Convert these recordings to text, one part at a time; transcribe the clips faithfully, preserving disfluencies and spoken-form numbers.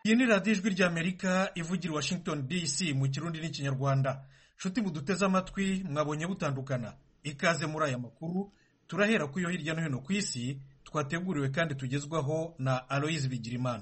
Iyi ni radiyo ijwi ry'Amerika ivugira i Washington D C mu kirundi n'ikinyarwanda. Nshuti muduteze amatwi mwabonye butandukana. Ikaze muri aya makuru turahera ku yo hirya no hino ku isi twateguriwe kandi tugezwaho na Aloise Bigirimana.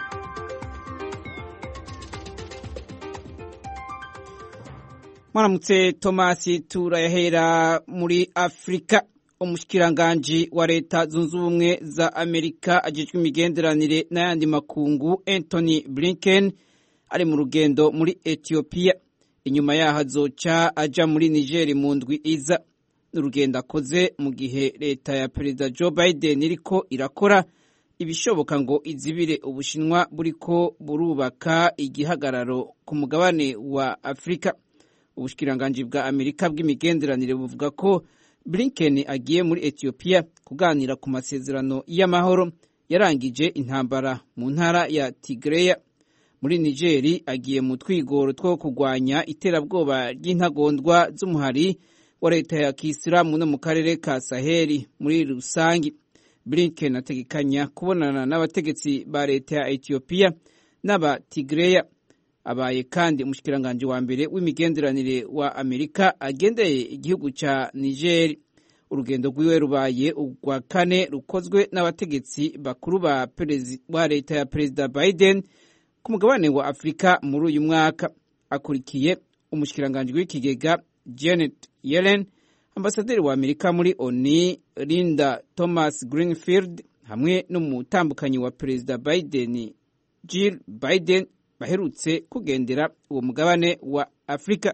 Mwaramutse Thomas, turahera muri Afrika. Umushikiranganji wa leta zunze ubumwe za Amerika ajejwe imigenderanire n'ayandi makungu Anthony Blinken ari mu rugendo muri Ethiopia. Inyuma yaho azoca aja muri Niger mu ndwi iza. N'urugendo akoze mu gihe leta ya Perezida Joe Biden iriko irakora ibishoboka ngo izibire Ubushinwa buriko burubaka igihagararo ku mugabane wa Afrika. Ubushikiranganji bwa Amerika bw'imigenderanire buvuga ko Blinken agiye muri Ethiopia kuganira ku masezerano y'amahoro yarangije intambara mu ntara ya Tigray. Muri Niger agiye mu twigoro two kugwanya iterabwoba ry'intagondwa z'umuhari wa leta ya Kisilamu no mu karere ka Saheli muri rusangi. Blinken ategekanya kubonana n'abategetsi ba leta ya Ethiopia n'aba Tigray. Abaye kandi umushikiranganji wa mbere w'imigenderanire wa Amerika agendeye igihugu ca Niger. Urugendo rwiwe rubaye urwa kane rukozwe n'abategetsi bakuru ba wa leta ya Perezida Biden ku mugabane wa Afrika muri uyu mwaka. Akurikiye umushikiranganji w'ikigega Janet Yellen, ambasaderi wa Amerika muri O N U Linda Thomas Greenfield hamwe n'umutambukanyi wa Perezida Biden Jill Biden baherutse kugendera uwo mugabane wa Afrika.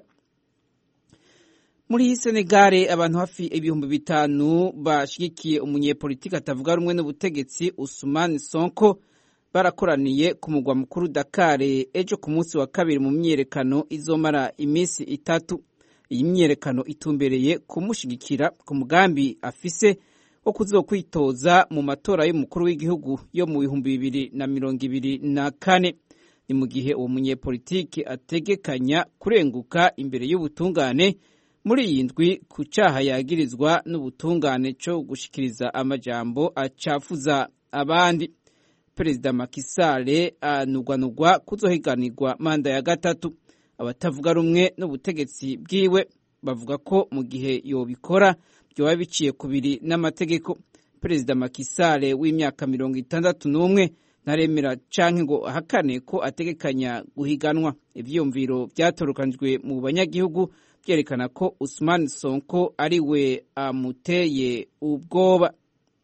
Muri Senegal abantu hafi ibihumbi bitanu bashigikiye umunyepolitiki atavuga rumwe n'ubutegetsi Ousmane Sonko barakoraniye ku mugwa mukuru Dakar ejo ku munsi wa kabiri mu myerekano izomara iminsi itatu. Iyi myerekano itumbereye kumushigikira ku mugambi afise wo kuzokwitoza mu matora y'umukuru w'igihugu yo mu bihumbi bibiri na mirongo ibiri na kane. Ni mu gihe uwo munyepolitiki ategekanya kurenguka imbere y'ubutungane muri iyi ndwi ku cyaha yagirizwa n'ubutungane cyo gushikiriza amajambo acafuza abandi. Perezida Macky Sall anugwanugwa kuzohiganirwa manda ya gatatu. Abatavuga rumwe n'ubutegetsi bwiwe bavuga ko mu gihe yobikora byoba biciye kubiri n'amategeko. Perezida Macky Sall w'imyaka mirongo itandatu n'umwe ntaremera canke ngo ahakane ko ategekanya guhiganwa. Ivyiyumviro vyatorokanijwe mu banyagihugu byerekana ko Ousmane Sonko ari we amuteye ubwoba.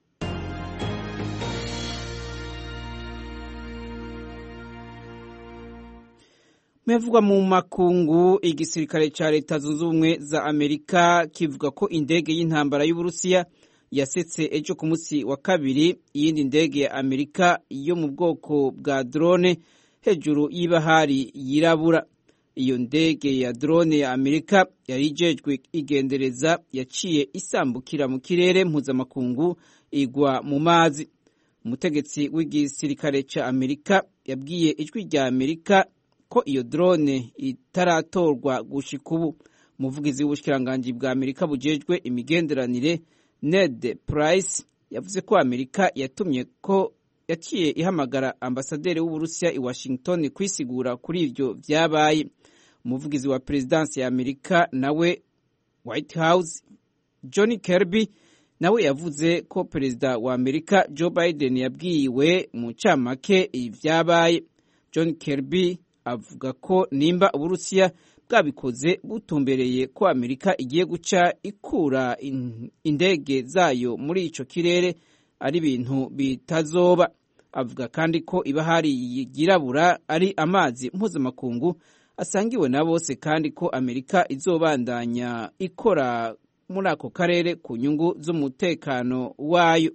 Mevugwa mu makungu, igisirikare ca leta zunze ubumwe za Amerika kivuga ko indege y'intambara y'Uburusiya yasetse ejo ku munsi wa kabiri iyindi ndege ya Amerika yo mu bwoko bwa drone hejuru y'ibahari yirabura. Iyo ndege ya drone ya Amerika yari ijejwe igendereza yaciye isambukira mu kirere mpuzamakungu igwa mu mazi. Umutegetsi w'igisirikare ca Amerika yabwiye ijwi rya Amerika ko iyo drone itaratorwa gushika ubu. Umuvugizi w'ubushikiranganji bwa Amerika bujejwe imigenderanire Ned Price yavuze ko Amerika yatumye ko yaciye ihamagara ambasaderi w'Uburusiya i Washington kwisigura kuri ivyo vyabaye. Umuvugizi wa Presidansi ya Amerika nawe White House John Kirby nawe yavuze ko Perezida wa Amerika Joe Biden yabwiwe mu camake ivyabaye. John Kirby avuga ko nimba Uburusiya bwabikoze butumbereye ko Amerika igiye guca ikura indege zayo muri ico kirere ari ibintu bitazoba. Avuga kandi ko ibahari yirabura ari amazi mpuzamakungu asangiwe na bose kandi ko Amerika izobandanya ikora muri ako karere ku nyungu z'umutekano wayo.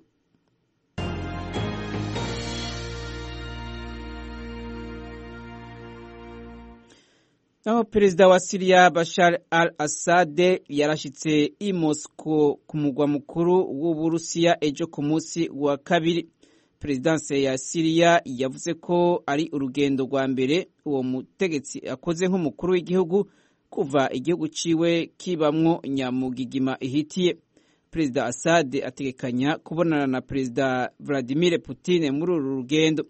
Naho Perezida wa Syria Bashar al-Assad yarashitse i Moscow ku mugwa mukuru w'Uburusiya ejo ku munsi wa kabiri. Presidanse ya Syria yavuze ko ari urugendo rwa mbere uwo mutegetsi akoze nk'umukuru w'igihugu kuva igihugu ciwe kibamwo nyamugigima ihitiye. Perezida Assad ategekanya kubonana na Perezida Vladimir Putin muri uru rugendo.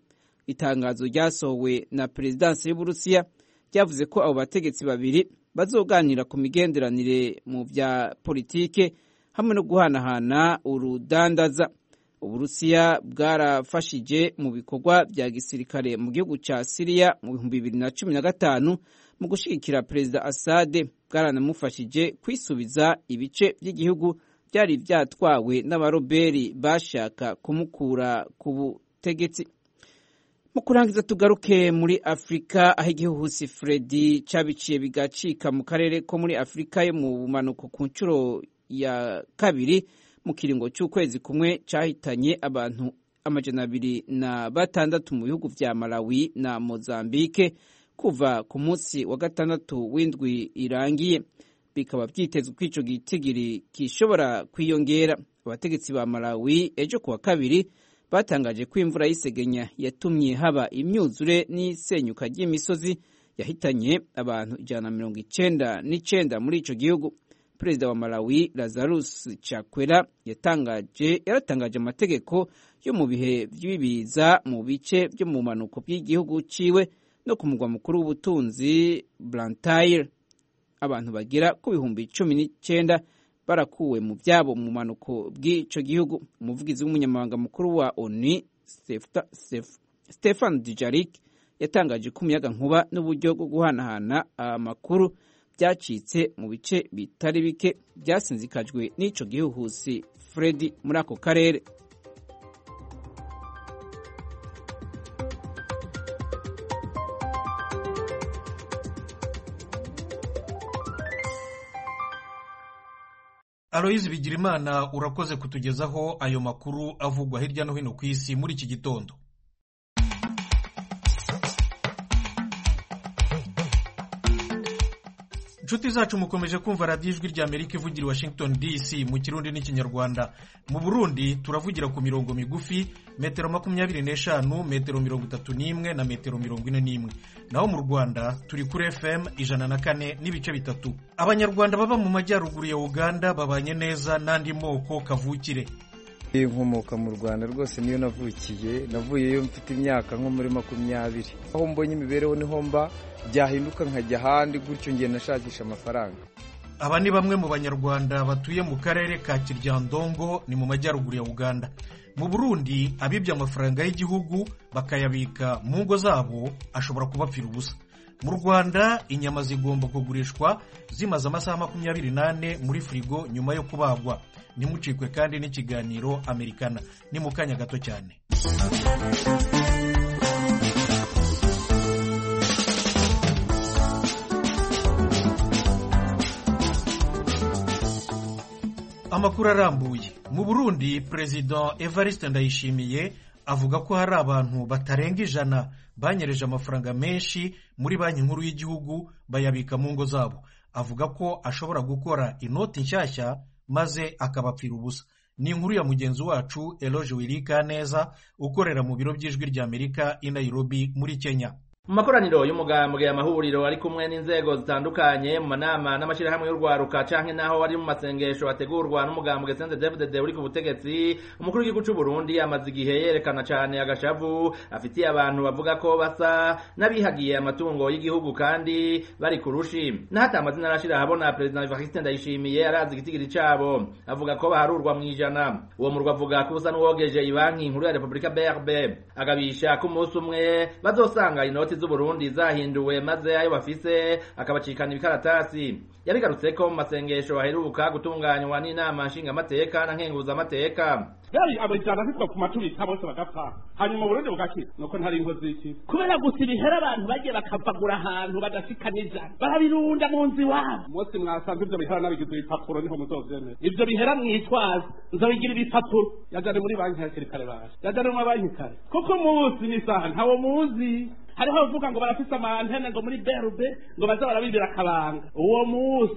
Itangazo ryasohowe na perezidansi y'Uburusiya ryavuze ko abo bategetsi babiri bazoganira ku migenderanire mu vya politike hamwe no guhanahana urudandaza. Uburusiya bwarafashije mu bikorwa vya gisirikare mu gihugu ca Syria mu bihumbi bibiri na cumi na gatanu mu gushigikira Perezida Assad, bwaranamufashije kwisubiza ibice vy'igihugu byari vyatwawe n'abaroberi bashaka kumukura ku butegetsi. Mu kurangiza tugaruke muri Afrika, aho igihuhusi Freddy cabiciye bigacika mu karere ko muri Afrika yo mu bumanuko ku ncuro ya kabiri mu kiringo c'ukwezi kumwe cahitanye abantu amajana abiri na batandatu mu bihugu vya Malawi na Mozambique kuva ku munsi wa gatandatu w'indwi irangiye. Bikaba vyitezwe ko ico gitigiri kishobora kwiyongera. Abategetsi ba Malawi ejo kuwa kabiri batangaje ko imvura y'isegenya yatumye haba imyuzure n'isenyuka ry'imisozi yahitanye abantu ijana na mirongo icenda n'icenda muri ico gihugu. Perezida wa Malawi Lazarus Chakwera yatangaje yaratangaje amategeko yo mu bihe vy'ibiza mu bice byo mu manuko by'igihugu ciwe no ku mugwa mukuru w'ubutunzi Blantyre. Abantu bagera ku bihumbi cumi n'icenda barakuwe mu vyabo mu manuko bw'ico gihugu. Umuvugizi w'umunyamabanga mukuru wa O N U Stefan Dujarric yatangaje ko umuyaga nkuba n'uburyo bwo guhanahana amakuru byacitse mu bice bitari bike byasinzikajwe n'ico gihuhusi Freddy muri ako karere. Aloyizi Bigirimana, urakoze kutugezaho ayo makuru avugwa hirya no hino ku isi muri iki gitondo. Nshuti zacu mukomeje kumva radiyo ijwi rya Amerika ivugira Washington D C mu Kirundi n'Ikinyarwanda. Mu Burundi turavugira ku mirongo migufi metero makumyabiri n'eshanu, metero mirongo itatu n'imwe na metero mirongo ine n'imwe. Naho mu Rwanda turi kuri F M ijana na kane n'ibice bitatu. Abanyarwanda baba mu majyaruguru ya Uganda babanye neza n'andi moko kavukire. Inkomoka mu Rwanda rwose niyo navukiye, navuyeyo mfite imyaka nko muri makumyabiri. Aho mbonye imibereho niho mba, byahinduka nkajya ahandi gutyo ngiye nashakisha amafaranga. Aba ni bamwe mu Banyarwanda batuye mu karere ka Kiryandongo ni mu majyaruguru ya Uganda. Mu Burundi abibye amafaranga y'igihugu bakayabika mu ngo zabo ashobora kubapfira ubusa. Mu Rwanda inyama zigomba kugurishwa zimaze amasaha makumyabiri n'ane muri frigo nyuma yo kubagwa. Nimucikwe kandi n'ikiganiro Amerikana ni mu kanya gato cyane. Amakuru arambuye. Mu Burundi President Evariste Ndayishimiye avuga ko hari abantu batarenga ijana banyereje amafaranga menshi muri banki nkuru y'igihugu bayabika mu ngo zabo. Avuga ko ashobora gukora inoti nshyashya maze akabapfira ubusa. Ni inkuru ya mugenzi wacu Eloge Wirikaneza ukorera mu biro by'ijwi rya Amerika i Nairobi muri Kenya. Mu makoraniro y'umugambwe amahuriro ari kumwe n'inzego zitandukanye mu manama n'amashirahamwe y'urwaruka canke naho ari mu masengesho ategurwa n'umugambwe C N D D F D D uri ku butegetsi, umukuru w'igihugu cy'u Burundi amaze igihe yerekana cane agashavu afitiye abantu bavuga ko basa n'abihagiye amatungo y'igihugu kandi bari kurushi. Nahata amazina arashira habona President Evariste Ndayishimiye arazi igitigiri cabo, avuga ko baharurwa mu ijana. Uwo murwa avuga ko usa n'uwogeje ibanki nkuru ya Republika B R B, agabisha ko umunsi umwe bazosanga inoti z'u Burundi zahinduwe maze ayo bafise akabacikana ibikaratasi. Yabigarutse ko mu masengesho aheruka gutunganywa n'inama nshinga amateka na nkenguza amateka. Yari abajana hitwa ku matubita bose bagapfa. Hanyuma Burundi bugakira nuko ntari ingozi iki. Kubera gusirihera abantu bagiye bakavagura ahantu badashikaniza. Barabirunda mu nzi wabo. Mose mwasanze ibyo bihera nabigize ibipapuro niho muzovyemera. Ibyo bihera mwitwaza nzobigira ibipapuro. Yajane muri banki ya Kirikare baje. Yajane mu banki kare. Kuko muzi ni saha ntawo muzi. Hariho bavuga ngo barafise amantene ngo muri B R B ngo baza barabibira akabanga. Uwo musi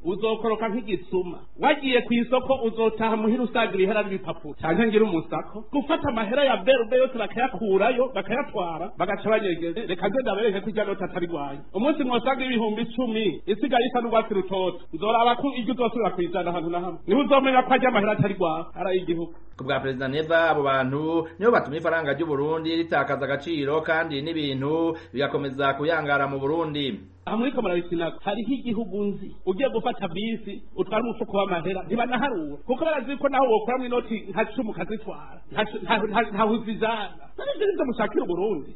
uzokoroka nk'igisuma wagiye ku isoko uzotaha muhira usagira ihera n'ibipapuro canke ngira umusako gufata amahera ya berube yose bakayakurayo bakayatwara bagaca banyegeze reka nze ndabereke ko irya noti atari rwayo umunsi mwosaga ibihumbi icumi isigaye isa n'urwatsi rutoto uzoraba ko iryo uzosubira kuyijana ahantu na hamwe niho uzomenya ko arya amahera atari rwawe ari igihugu. Ku bwa Perezida Neva abo bantu nibo batumye ifaranga ry'u Burundi ritakaza agaciro kandi n'ibintu bigakomeza kuyangara mu Burundi. Amuriko marabikina hariho igihugu nzi ugiye gufata bisi utwara umufuko w'amahera ntibanaharura kuko barazi ko naho wokora mu inoti nka cumi ukazitwara nta huzijana nibyo mushakira Burundi.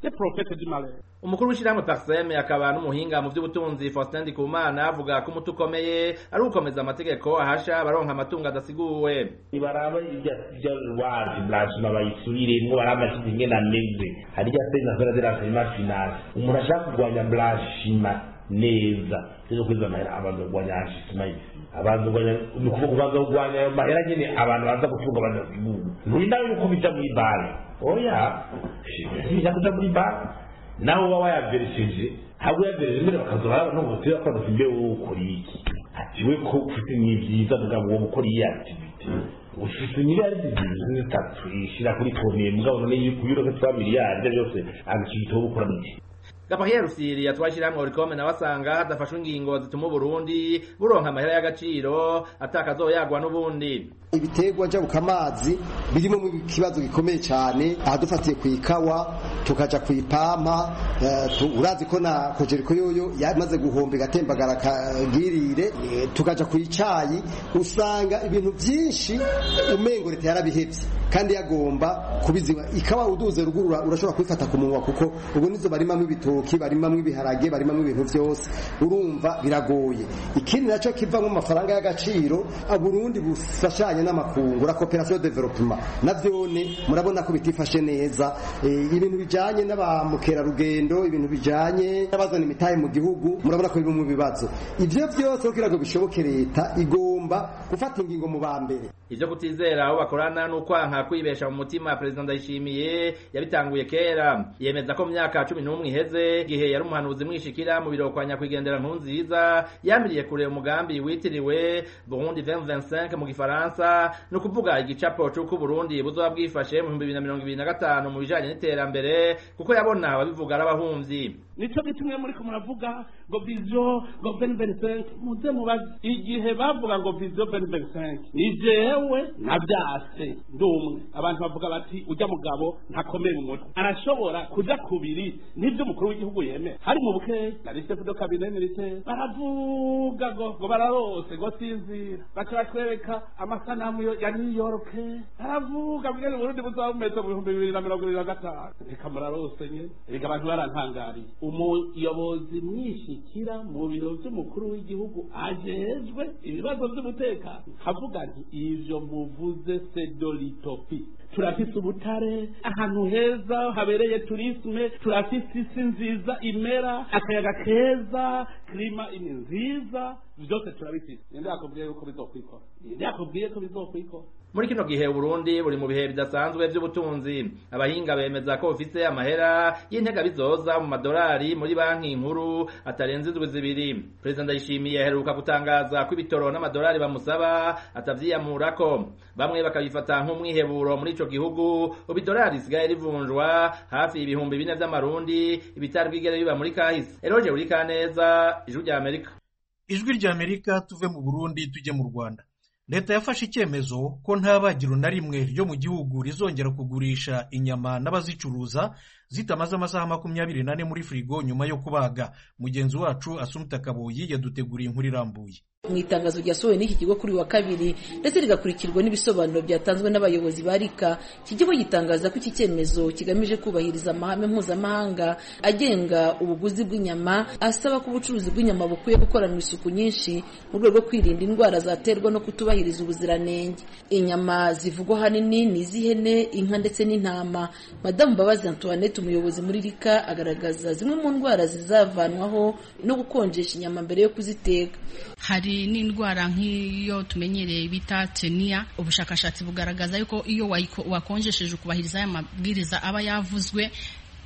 Umukuru w'ishyirahamwe Parseme akaba n'umuhinga mu by'ubutunzi Faustin Ndikumana avuga ko umuti ukomeye ari ukomeza amategeko ahasha abaronka amatungo adasiguwe. Ibaraba ijya wazi blasma bayisubire ngo baraba kinge na neze harya pesa zera zera firma finance umuntu ashaka kugwanya blasma neza cyo kwiza mahera abantu kugwanya ashima abantu kugwanya nuko kubaza kugwanya mahera nyine abantu baza kufunga abantu bibugu nunda yuko bija mu ibare oya shije kuja muri ibare naho baba yaberesheje habo yaberesheje mbere bakazora abantu bose bakora simbe ukuri iki ati we ko ufite n'ibyiza mugabo wo gukora iyi activity ufite miliyari zitatu ishira kuri konti mugabo none yikubiro ko twa miliyari byose agishito gukora n'iki. Gabriel Rusiri yatwashyiramwe Oricome na wasanga hadafashwe ingingo zituma Burundi buronka amahera y'agaciro atakazoyagwa n'ubundi. Ibitegwa nja bukamazi birimo mu kibazo gikomeye cyane ahadufatiye ku ikawa tukaja ku ipampa uh, urazi ko na kojeriko yoyo yamaze guhombe gatembagara kagirire e, tukaja ku icayi usanga ibintu byinshi umengo leta yarabihevye kandi yagomba kubiziba ikawa uduze rugurura urashobora kwifata ku munwa kuko ubu nizo barimamwe ibitoki barimamwe ibiharage barimamwe ibintu byose urumva biragoye. Ikindi naco kiva mu mafaranga y'agaciro aburundi busashanye n'amakungu la coopération de développement navyone murabona ko bitifashe neza e, ibintu bijanye n'abamukera rugendo ibintu bijanye n'abazana imitahe mu gihugu murabona ko biri mu bibazo ivyo byose kugira ngo bishoboke leta igomba gufata ingingo mu bambere. Ivyo kutizera aho bakorana n'ukwanka kwibesha mu mutima President Ndayishimiye yabitanguye kera yemeza ko mu myaka cumi n'umwe iheze gihe yari umuhanuzi mwishikira mu biro kwa nyakwigendera Nkurunziza yamiriye kure umugambi witiriwe Burundi vingt vingt-cinq mu gifaransa no kuvuga igicapo cy'uko Burundi buzoba bwifashe mu bibiri na mirongo ibiri na gatanu mu bijanye n'iterambere kuko yabona ababivuga arabahumvyi. Nico gitumwe muri ko muravuga ngo vision ngo vingt vingt-cinq muze mubaze igihe bavuga ngo vision vingt vingt-cinq ni jewe nabyase ndumwe abantu bavuga bati ujya mugabo ntakomeye mu mutwe arashobora kuja kubiri nibyo mukuru w'igihugu yeme hari mu buke na chef de cabinet militaire baravuga ngo ngo bararose ngo sinzira bakatwereka amasanamu ya New York baravuga bwene Burundi buzabumeze mu bihumbi bibiri na mirongo ibiri na gatanu reka murarose nye reka abantu barantangariye umuyobozi mwishikira mu biro by'umukuru w'igihugu ajejwe ibibazo by'umutekano havuga nti ivyo muvuze sedolitopi turafise ubutare ahantu heza habereye turisme turafise isi nziza imera akayaga keza klima ini nziza byose turabifise ninde yakubwiye ko bizokwikora ninde yakubwiye ko bizokwikora. Muri kino gihe Burundi buri mu bihe bidasanzwe by'ubutunzi abahinga bemeza ko ufise amahera y'intega bizoza mu madolari muri banki nkuru atarenze indwi zibiri. President Ndayishimiye aheruka gutangaza ko ibitoro n'amadolari bamusaba atavyiyamurako bamwe bakabifata nk'umwiheburo muri ico gihugu ubidolari sigaye rivunjwa hafi ibihumbi bine vy'amarundi ibitari bwigere biba muri kahise. Eroje uri kaneza ijwi rya Amerika. Ijwi rya Amerika tuve mu Burundi tujye mu Rwanda. Leta yafashe icyemezo ko nta bagiro na rimwe ryo mu gihugu rizongera kugurisha inyama n'abazicuruza zitamaze amasaha makumyabiri nane muri frigo nyuma yo kubaga. Mugenzi wacu Asumta Kaboyi yaduteguriye inkuru irambuye. Mu itangazo ryasohowe n'iki kigo kuri wa kabiri ndetse rigakurikirwa n'ibisobanuro byatanzwe n'abayobozi barika iki kigo gitangaza ko iki cyemezo kigamije kubahiriza amahame mpuzamahanga agenga ubuguzi bw'inyama asaba ko ubucuruzi bw'inyama bukwiye gukoranwa isuku nyinshi mu rwego rwo kwirinda indwara zaterwa no kutubahiriza ubuziranenge. Inyama zivugwa hanini ni iz'ihene, inka ndetse n'intama. Madamu Mbabazi Antoinette umuyobozi muri rika agaragaza zimwe mu ndwara zizavanwaho no gukonjesha inyama mbere yo kuziteka. Hari n'indwara nk'iyo tumenyereye bita tenia. Ubushakashatsi bugaragaza yuko iyo wakonjesheje ukubahiriza aya mabwiriza aba yavuzwe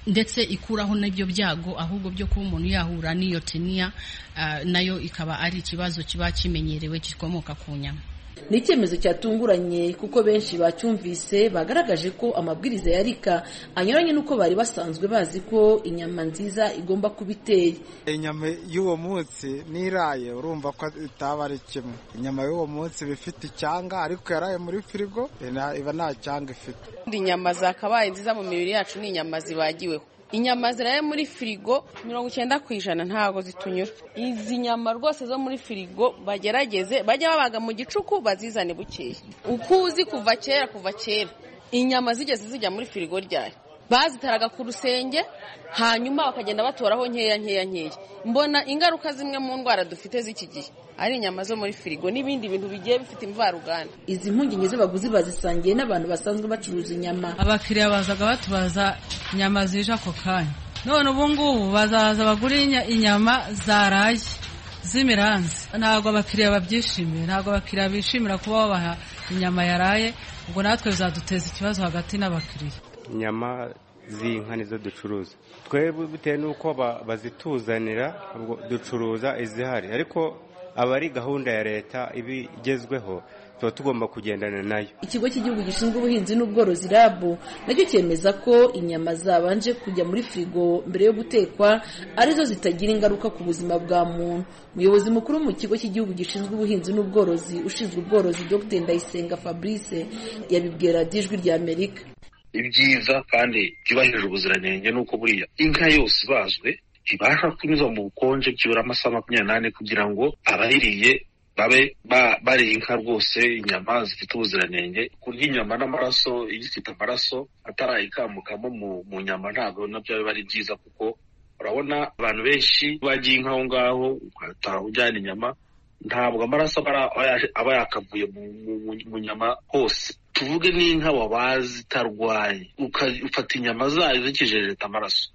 ndetse ikuraho n'ibyo byago ahubwo byo kuba umuntu yahura n'iyo teniya uh, nayo ikaba ari ikibazo kiba kimenyerewe gikomoka ku nyama. Ni icyemezo cyatunguranye kuko benshi bacyumvise bagaragaje ko amabwiriza ya Rika anyuranye nuko bari basanzwe bazi ko inyama nziza igomba kuba iteye. Inyama y'uwo munsi niraye urumva ko itaba ari kimwe. Inyama y'uwo munsi bifite icyanga ariko yaraye muri firigo iba nta cyanga ifite. Inyama zakabaye nziza mu mibiri yacu ni inyama zibagiweho. Inyama ziraye muri firigo mirongo icyenda ku ijana ntago zitunyura. Izi nyama rwose zo muri firigo bagerageze bajya babaga mu gicuku bazizane bukeye. Ukuzi kuva kera kuva kera inyama zigeze zijya muri firigo ryayo bazitaraga ku rusenge hanyuma bakagenda batoraho nkeya nkeya nkeya. Mbona ingaruka zimwe mu ndwara dufite z'iki gihe ari inyama zo muri firigo n'ibindi bintu bigiye bifite imvaruganda. Izi mpungenge z'abaguzi bazisangiye n'abantu basanzwe bacuruza inyama. Abakiriya bazaga batubaza inyama zije ako kanya, none ubu ngubu bazaza bagura inyama zaraye z'imiranzi. Ntabwo abakiriya babyishimiye, ntabwo abakiriya bishimira kuba babaha inyama yaraye, ubwo natwe bizaduteza ikibazo hagati n'abakiriya. Inyama z'inka nizo ducuruza twebwe bitewe n'uko bazituzanira ducuruza izihari, ariko aba ari gahunda ya leta ibigezweho tuba tugomba kugendana nayo. Ikigo cy'igihugu gishinzwe ubuhinzi n'ubworozi R A B nacyo cyemeza ko inyama zabanje kujya muri firigo mbere yo gutekwa arizo zitagira ingaruka ku buzima bwa muntu. Umuyobozi mukuru mu kigo cy'igihugu gishinzwe ubuhinzi n'ubworozi ushinzwe ubworozi Dr Ndayisenga Fabrice yabibwira Ijwi rya Amerika. Ibyiza kandi byubahirije ubuziranenge nuko buriya inka yose ibazwe ibasha kunyuzwa mu bukonje byibura amasaha makumyabiri n'ane kugira ngo abayiriye babe bari inka rwose inyama zifite ubuziranenge. Kurya inyama n'amaraso igifite amaraso atarayikamukamo mu nyama ntabwo nabyo biba ari byiza, kuko urabona abantu benshi bagiye inka aho ngaho ugahita ujyana inyama ntabwo amaraso aba yakavuye mu nyama hose. Tuvuge n'inka wabazi itarwaye ufata inyama zayo zikijejeta amaraso,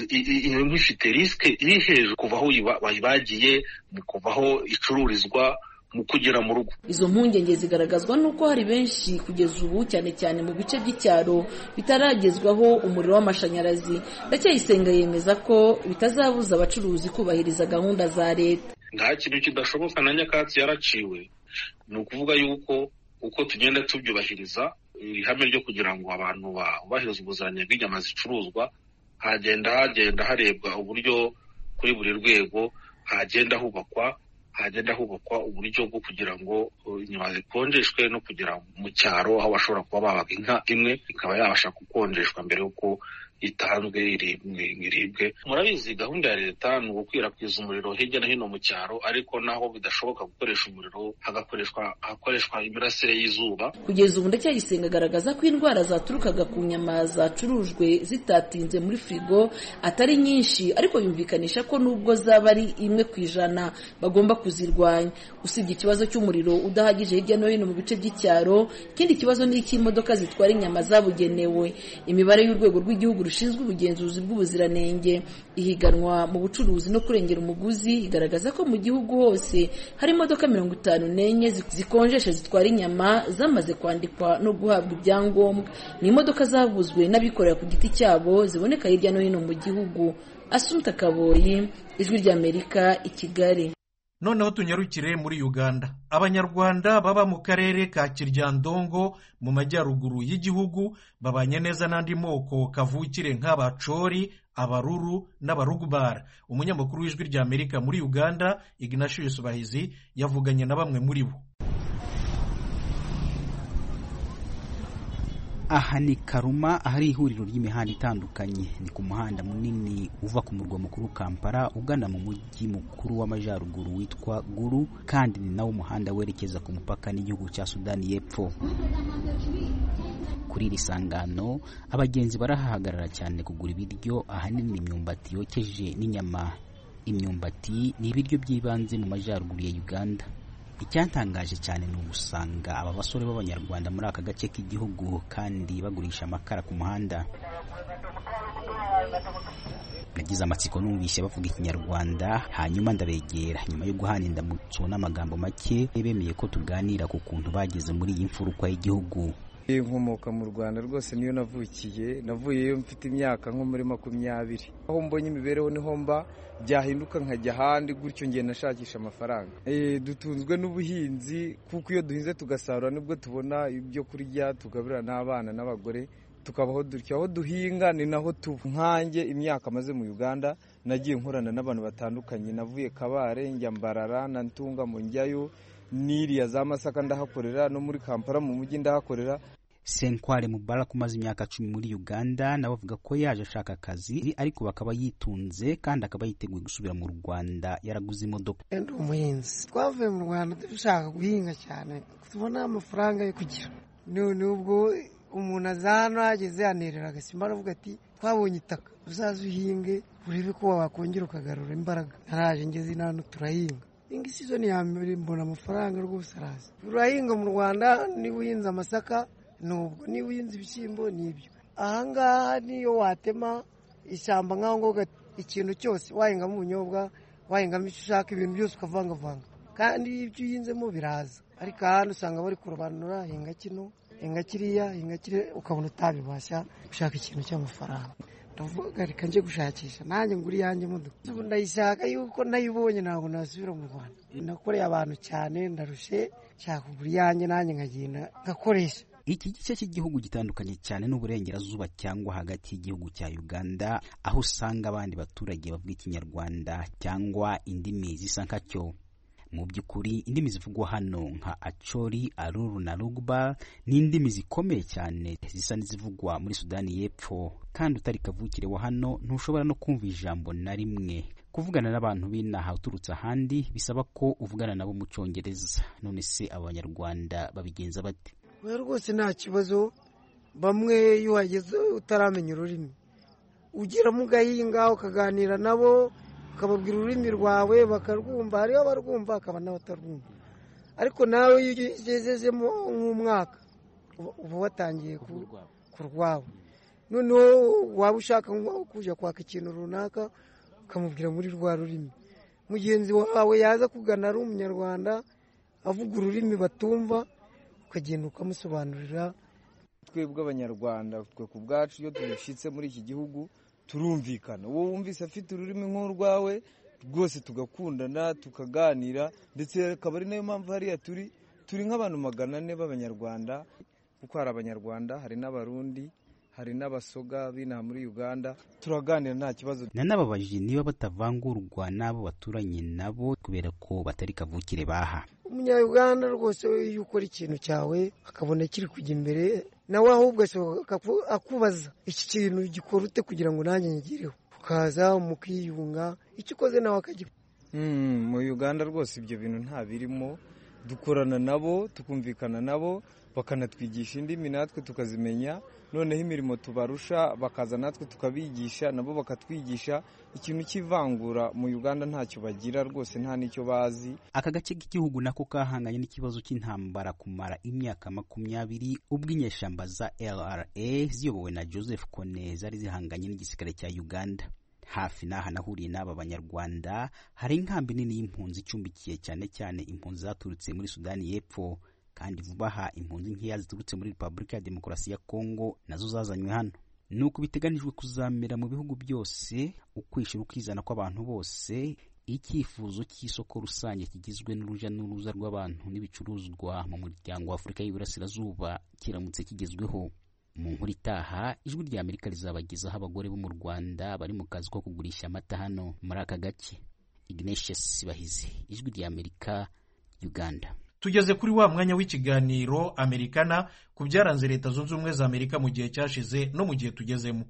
iyo nka ifite risike iri hejuru kuva aho wayibagiye mu kuva aho icururizwa mu kugera mu rugo. Izo mpungenge zigaragazwa nuko hari benshi kugeza ubu cyane cyane mu bice by'icyaro bitaragezwaho umuriro w'amashanyarazi. Ndacyayisenga yemeza ko bitazabuza abacuruzi kubahiriza gahunda za leta. Nta kintu kidashoboka na nyakatsi yaraciwe, ni ukuvuga yuko uko tugenda tubyubahiriza ihame ryo kugira ngo abantu bahirize ubuziranenge bw'inyama zicuruzwa, hagenda hagenda harebwa uburyo kuri buri rwego hagenda hubakwa hagenda hubakwa uburyo bwo kugira ngo inyama zikonjeshwe no kugira mu cyaro aho bashobora kuba babaga inka imwe ikaba yabasha gukonjeshwa mbere y'uko itanzwe iribwe. Murabizi gahunda ya leta ni ugukwirakwiza umuriro hirya no hino mu cyaro, ariko naho bidashoboka gukoresha umuriro hagakoreshwa hakoreshwa imirasire y'izuba. Kugeza ubu Ndacyayisenga agaragaza ko indwara zaturukaga ku nyama zacurujwe zitatinze muri firigo atari nyinshi, ariko yumvikanisha ko nubwo zaba ari imwe ku ijana bagomba kuzirwanya. Usibye ikibazo cy'umuriro udahagije hirya no hino mu bice by'icyaro, ikindi kibazo ni icy'imodoka zitwara inyama zabugenewe. Imibare y'urwego rw'igihugu rushinzwe ubugenzuzi bw'ubuziranenge ihiganwa mu bucuruzi no kurengera umuguzi igaragaza ko mu gihugu hose hari imodoka mirongo itanu n'enye zikonjesha zitwara inyama zamaze kwandikwa no guhabwa ibyangombwa. Ni imodoka zavuzwe n'abikorera ku giti cyabo ziboneka hirya no hino mu gihugu. Asumta Kaboyi, Ijwi rya Amerika, i Kigali. Noneho tunyarukire muri Uganda. Abanyarwanda baba mu karere ka Kiryandongo mu majyaruguru y'igihugu babanye neza n'andi moko kavukire nk'abacori, abaruru n'abarugubara. Umunyamakuru w'Ijwi rya Amerika muri Uganda Ignatius Bahizi yavuganye na bamwe muri bo. Aha ni Karuma, ahari ihuriro ry'imihanda itandukanye. Ni ku muhanda munini uva ku murwa mukuru Kampala ugana mu mujyi mukuru w'amajyaruguru witwa Gulu, kandi ni nawo umuhanda werekeza ku mupaka n'igihugu cya Sudani y'Epfo. Kuri iri sangano abagenzi barahahagarara cyane kugura ibiryo, ahanini imyumbati yokeje n'inyama. Imyumbati ni ibiryo by'ibanze mu majyaruguru ya Uganda. Icyantangaje cyane ni ugusanga aba basore b'abanyarwanda muri aka gace k'igihugu kandi bagurisha amakara ku muhanda. Nagize amatsiko numvise bavuga ikinyarwanda, hanyuma ndabegera. Nyuma yo guhana indamutso n'amagambo make bemeye ko tuganira ku kuntu bageze muri iyi mfuruka y'igihugu. inkomoka mu Rwanda rwose niyo navukiye, navuyeyo mfite imyaka nko muri makumyabiri. Aho mbonye imibereho niho mba, byahinduka nkajya ahandi gutyo ngiye nashakisha amafaranga. E, dutunzwe n'ubuhinzi kuko iyo duhinze tugasarura nibwo tubona ibyo kurya tugaburira n'abana n'abagore tukabaho dutyo. Aho duhinga ni naho tuba. Nkanjye imyaka maze mu Uganda nagiye nkorana n'abantu batandukanye, navuye Kabare njya Mbarara na Ntunga mu njyayo, n'iriya za Masaka ndahakorera, no muri Kampala mu mujyi ndahakorera. Senkwale Mubarak umaze imyaka cumi muri Uganda nawe avuga ko yaje ashaka akazi ariko bakaba yitunze kandi akaba yiteguye gusubira mu Rwanda yaraguze imodoka. Ndi umuhinzi, twavuye mu Rwanda dushaka guhinga cyane tubona amafaranga yo kugira. None ubwo umuntu azana ageze anerera agasimba aravuga ati twabonye itaka uzaza uhinge urebe ko wakongera ukagarura imbaraga. Naraje ngeze hano turahinga. Ingi season ya mbere mbona amafaranga rwose araza. Urahinga mu Rwanda ni uhinze amasaka, nubwo ni uhinze ibishyimbo nibyo. Aha ngaha niyo watema ishyamba nkaho ngo ikintu cyose wahingamo ubunyobwa, wahingamo icyo ushaka, ibintu byose ukavangavanga. Kandi ibyo uhinzemo biraza. Ariko ahantu usanga bari kurobanura, hinga kino, hinga kiriya, hinga kiriya, ukabona utabibasha gushaka ikintu cy'amafaranga. Ndavuga reka nje gushakisha nanjye nguri yanjye modoka. Ubu ndayishaka yuko nayibonye ntabwo nasubira mu Rwanda. Nakoreye abantu cyane ndarushe, nshaka kugura yanjye nanjye nkagenda ngakoresha. Iki gice cy'igihugu gitandukanye cyane n'uburengerazuba cyangwa hagati y'igihugu cya Uganda, aho usanga abandi baturage bavuga Ikinyarwanda cyangwa indimi zisa nkacyo. Mu by'ukuri indimi zivugwa hano nka Acholi, Aruru na Lugba ni indimi zikomeye cyane zisa n'izivugwa muri Sudani y'Epfo, kandi utari kavukire wa hano ntushobora no kumva ijambo na rimwe. Kuvugana n'abantu b'inaha uturutse ahandi bisaba ko uvugana nabo mu Cyongereza. None se Abanyarwanda babigenza bate? We rwose nta kibazo, bamwe iyo wageze utaramenya ururimi ugira mu gahinga ukaganira nabo ukababwira ururimi rwawe bakarwumva, hariyo abarwumva akaba n'abatarwumva. Ariko nawe iyo ugezezemo nk'umwaka uba watangiye kurwawe. Noneho waba ushaka kujya kwaka ikintu runaka ukamubwira muri rwa rurimi, mugenzi wawe yaza kugana ari umunyarwanda avuga ururimi batumva ukagenda ukamusobanurira. Twebwe Abanyarwanda twe ku bwacu iyo tubishitse muri iki gihugu turumvikana. Wowe wumvise afite ururimi nk'urwawe rwose tugakundana tukaganira, ndetse akaba ari nayo mpamvu hariya turi turi nk'abantu magana ane b'Abanyarwanda, kuko hari Abanyarwanda, hari n'Abarundi, hari n'Abasoga b'inaha muri Uganda, turaganira nta kibazo. Nanababajije niba batavangurwa n'abo baturanye nabo kubera ko batari kavukire baha. Umunyarwanda rwose iyo ukora ikintu cyawe akabona kiri kujya imbere, nawe ahubwo akubaza iki kintu gikora ute kugira ngo nanjye ngireho, ukaza mukiyunga, icyo ukoze nawe akagikora. Mu Uganda rwose ibyo bintu nta birimo, dukorana nabo tukumvikana nabo, bakanatwigisha indimi natwe tukazimenya, noneho imirimo tubarusha bakaza natwe tukabigisha, nabo bakatwigisha. Ikintu cy'ivangura mu Uganda ntacyo bagira rwose, nta nicyo bazi. Aka gace k'igihugu nako kahanganye n'ikibazo cy'intambara kumara imyaka makumyabiri, ubwo inyeshyamba za L R A ziyobowe na Joseph Kone zari zihanganye n'igisirikare cya Uganda. Hafi n'aha nahuriye n'aba Banyarwanda hari inkambi nini y'impunzi icumbikiye cyane cyane impunzi zaturutse muri Sudani y'Epfo, kandi vuba aha impunzi nkeya ziturutse muri Repubulika ya Demokarasi ya Kongo nazo zazanywe hano. Nuko biteganijwe kuzamera mu bihugu byose ukwishira ukizana kw'abantu bose, icyifuzo cy'isoko rusange kigizwe n'uruja n'uruza rw'abantu n'ibicuruzwa mu muryango wa Afurika y'Iburasirazuba kiramutse kigezweho. Mu nkuru itaha ijwi rya Amerika rizabagezaho abagore bo mu Rwanda bari mu kazi ko kugurisha amata hano muri aka gace. Ignatius Bahizi, ijwi rya Amerika, Uganda. Tugeze kuri wa mwanya w'ikiganiro Amerikana ku byaranze Leta Zunze Ubumwe za Amerika mu gihe cyashize no mu gihe tugezemo.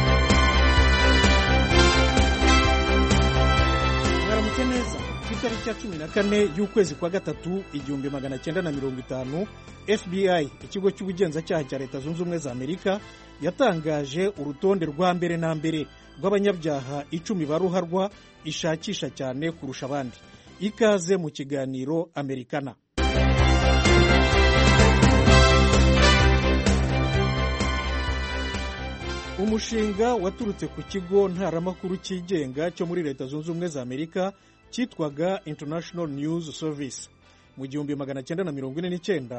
Mwaramutse neza. Ku itariki ya cumi na kane y'ukwezi kwa gatatu igihumbi magana cyenda na mirongo itanu, F B I ikigo cy'ubugenzacyaha cya Leta Zunze Ubumwe za Amerika yatangaje urutonde rwa mbere na mbere rw'abanyabyaha icumi baruharwa ishakisha cyane kurusha abandi. Ikaze mu kiganiro Amerikana. Umushinga waturutse ku kigo ntaramakuru cyigenga cyo muri Leta Zunze Ubumwe za Amerika cyitwaga International News Service. Mu gihumbi magana cyenda na mirongo ine n'icyenda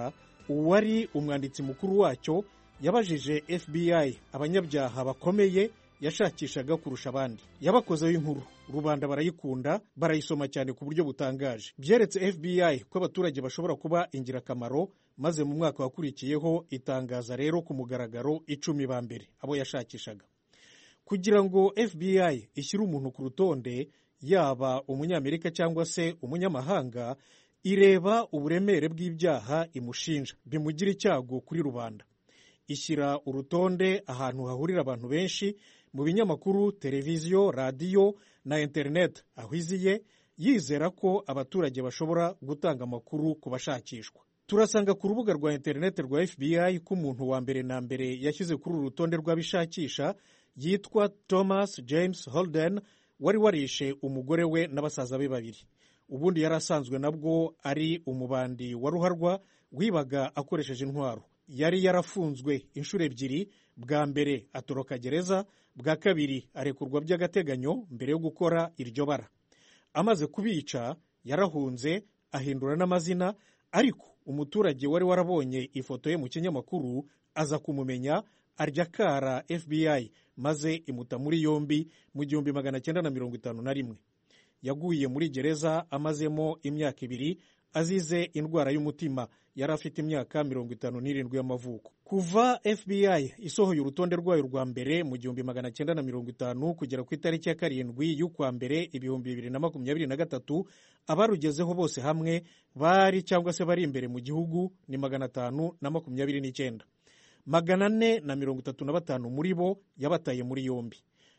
uwari umwanditsi mukuru wacyo yabajije F B I abanyabyaha bakomeye yashakishaga kurusha abandi. Yabakozeho inkuru, rubanda barayikunda, barayisoma cyane ku buryo butangaje. Byeretse F B I ko abaturage bashobora kuba ingirakamaro, maze mu mwaka wakurikiyeho itangaza rero ku mugaragaro icumi ba mbere abo yashakishaga. Kugira ngo F B I ishyire umuntu ku rutonde, yaba umunyamerika cyangwa se umunyamahanga, ireba uburemere bw'ibyaha imushinja bimugira icyago kuri rubanda. Ishyira urutonde ahantu hahurira abantu benshi, mu binyamakuru, televiziyo, radiyo na interineti, aho iziye, yizera ko abaturage bashobora gutanga amakuru ku bashakishwa. Turasanga ku rubuga rwa interineti rwa F B I ko umuntu wa mbere na mbere yashyize kuri uru rutonde rw'abishakisha yitwa Thomas James Holden, wari warishe umugore we n'abasaza be babiri. Ubundi yari asanzwe nabwo ari umubandi wa ruharwa wibaga akoresheje intwaro. Yari yarafunzwe inshuro ebyiri, bwa mbere atoroka gereza, bwa kabiri arekurwa by'agateganyo mbere yo gukora iryo bara. Amaze kubica yarahunze, ahindura n'amazina, ariko umuturage wari warabonye ifoto ye mu kinyamakuru aza kumumenya, arya kara F B I maze imuta muri yombi mu gihumbi magana cyenda na mirongo itanu na rimwe. Yaguye muri gereza amazemo imyaka ibiri azize indwara y'umutima. Yari afite imyaka mirongo itanu n'irindwi y'amavuko. Kuva F B I isohoye urutonde rwayo rwa mbere mu gihumbi magana cyenda na mirongo itanu kugera ku itariki ya karindwi y'ukwa mbere ibihumbi bibiri na makumyabiri na gatatu, abarugezeho bose hamwe bari cyangwa se bari imbere mu gihugu ni magana atanu na makumyabiri n'icyenda. Magana ane na mirongo itatu na batanu muri bo yabataye muri yombi.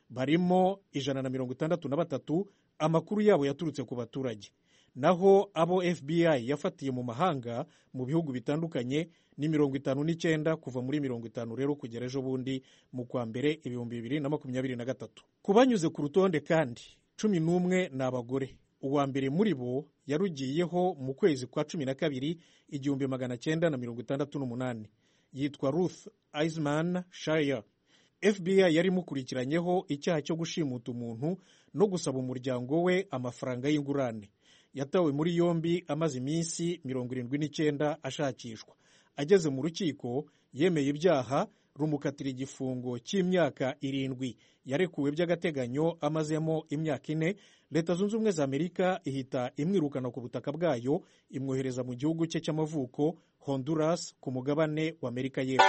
Barimo ijana na mirongo itandatu na batatu amakuru yabo yaturutse ku baturage. Naho abo F B I yafatiye mu mahanga mu bihugu bitandukanye ni mirongo itanu n'icyenda kuva muri mirongo itanu rero kugera ejo bundi mu kwa mbere ibihumbi bibiri na makumyabiri na gatatu. Ku banyuze ku rutonde kandi cumi n'umwe ni abagore. Uwa mbere muri bo yarugiyeho mu kwezi kwa cumi na kabiri igihumbi magana cyenda na mirongo itandatu n'umunani. Yitwa Ruth Eisman Shire. F B I yari imukurikiranyeho icyaha cyo gushimuta umuntu no gusaba umuryango we amafaranga y'ingurane. Yatawe muri yombi amaze iminsi mirongo irindwi n'icyenda ashakishwa. Ageze mu rukiko yemeye ibyaha, rumukatira igifungo cy'imyaka irindwi. Yarekuwe by'agateganyo amazemo imyaka ine. Leta Zunze Ubumwe za Amerika ihita imwirukana ku butaka bwayo, imwohereza mu gihugu cye cy'amavuko Honduras ku mugabane wa Amerika y'Epfo.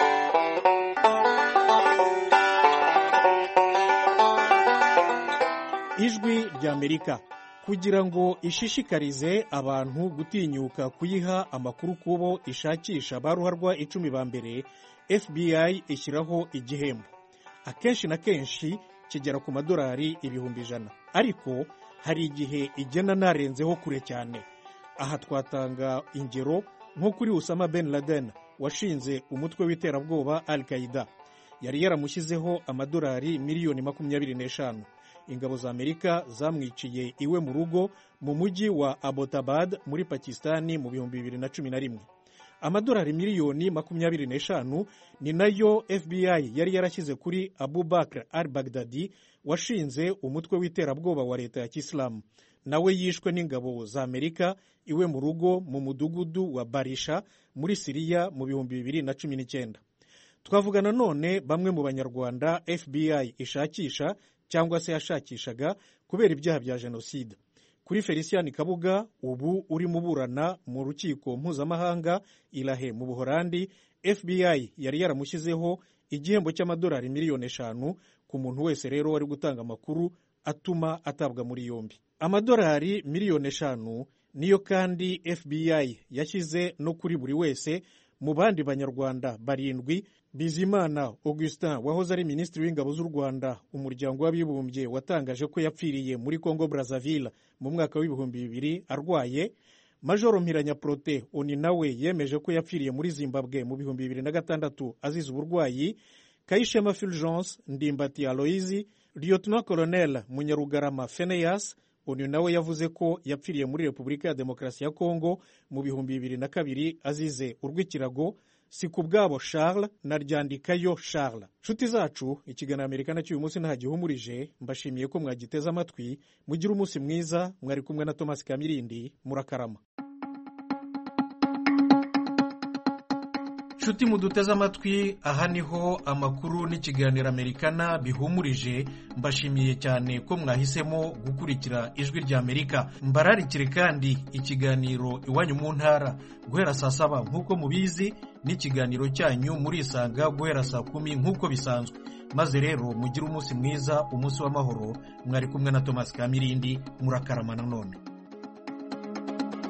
Ijwi ry'Amerika kugira ngo ishishikarize abantu gutinyuka kuyiha amakuru kubo ishakisha baruharwa icumi ba mbere, F B I ishyiraho igihembo. Akenshi na kenshi kigera ku madolari ibihumbi ijana, ariko hari igihe igena narenzeho kure cyane. Aha twatanga ingero nko kuri Osama Ben Laden washinze umutwe w'iterabwoba Al-Qaeda. Yari yaramushyizeho amadolari miliyoni makumyabiri n'eshanu. Ingabo za Amerika zamwiciye iwe mu rugo mu mujyi wa Abbottabad muri Pakistani mu bihumbi bibiri na cumi na rimwe. Amadolari miliyoni makumyabiri n'eshanu ni nayo F B I yari yarashyize kuri Abu Bakr al-Baghdadi washinze umutwe w'iterabwoba wa leta ya Kisilamu. Nawe yishwe n'ingabo za Amerika iwe mu rugo mu mudugudu wa Barisha muri Siriya mu bihumbi bibiri na cumi n'icyenda. Twavuga nanone bamwe mu banyarwanda F B I ishakisha cyangwa se yashakishaga kubera ibyaha bya jenoside. Kuri Felician Kabuga ubu uri muburana mu rukiko mpuzamahanga Ilahe mu Buholandi, F B I yari yaramushyizeho igihembo cy'amadolari miliyoni eshanu ku muntu wese rero wari gutanga amakuru atuma atabwa muri yombi. Amadolari miliyoni eshanu niyo kandi F B I yashyize no kuri buri wese mu bandi banyarwanda barindwi. Bizimana Augustin wahoze ari minisitiri w'ingabo z'u Rwanda, umuryango w'abibumbye watangaje ko yapfiriye muri Congo Brazzaville mu mwaka w'ibihumbi bibiri arwaye. Majoro Mpiranya Prote oni nawe yemeje ko yapfiriye muri Zimbabwe mu bihumbi bibiri na gatandatu azize uburwayi. Kayishema Fulgence Ndimbati Aloyizi, Lieutenant Colonel Munyarugarama Phineas oni nawe yavuze ko yapfiriye muri Repubulika ya Demokarasi ya Kongo mu bihumbi bibiri na kabiri azize urw'ikirago. Sikubwabo Charles na Ryandikayo Charles. Nshuti zacu, ikiganiro Amerika na cy'uyu munsi ntagihumurije. Mbashimiye ko mwagiteze amatwi. Mugira umunsi mwiza. Mwari kumwe na Thomas Kamirindi. Murakarama. nshuti muduteze amatwi, aha niho amakuru n'ikiganiro Amerikana bihumurije. Mbashimiye cyane ko mwahisemo gukurikira ijwi rya Amerika. Mbararikire kandi ikiganiro Iwanyu mu ntara guhera saa saba nk'uko mubizi, n'ikiganiro cyanyu murisanga guhera saa kumi nk'uko bisanzwe. Maze rero mugire umunsi mwiza, umunsi w'amahoro. Mwari kumwe na Thomas Kamirindi, murakarama nanone.